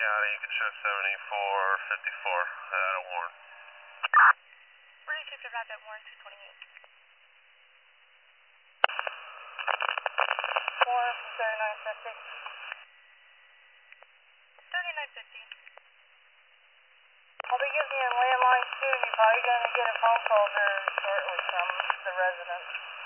County, you can show 7454 out of Warren. Where did you arrive at Warren 228? Warren from 3950. 3950. I'll be giving you a landline too. You're probably going to get a phone call very shortly from the residents.